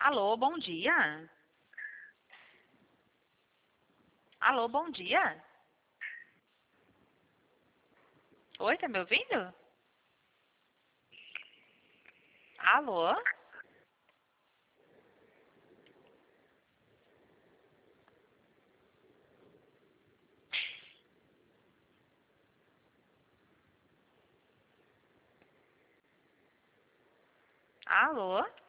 Alô, bom dia. Alô, bom dia. Oi, tá me ouvindo? Alô? Alô?